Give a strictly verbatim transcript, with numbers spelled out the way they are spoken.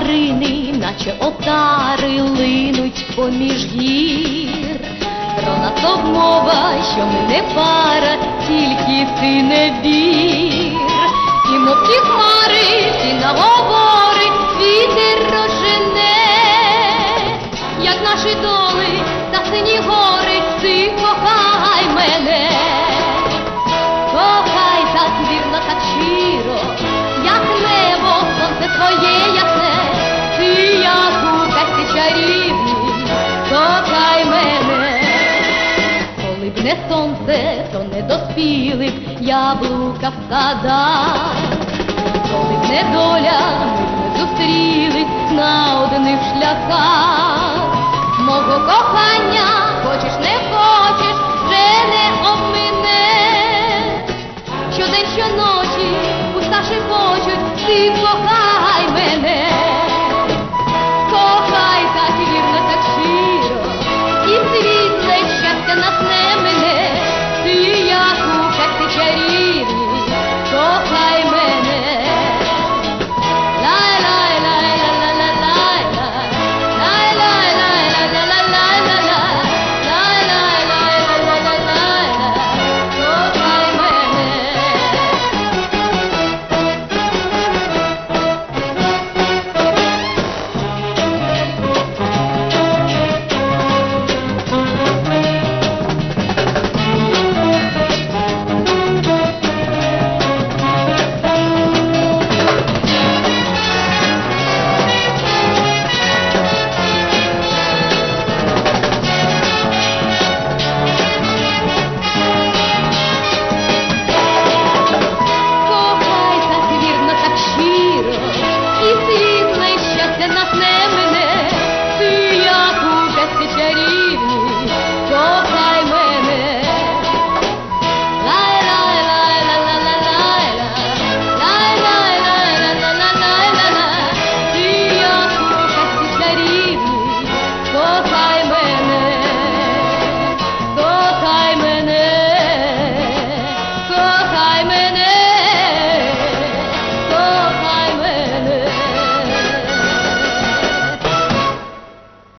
марини, наче отари линуть поміж гір. Про нас обмова, що ми не пара, тільки ти не вір. І мов ті хмари, ті наговори, вітер рожене, як наші доли та сині гори, ти кохай мене. Кохай так вірно, так щиро, як небо, сонце твоє ясне, ти як у казці чарівній, кохай мене. Коли б не сонце, то не доспіли б яблука в садах. Коли б не доля, ми б не зустрілись на одних шляхах. Мого кохання, хочеш не хочеш, вже не обминеш.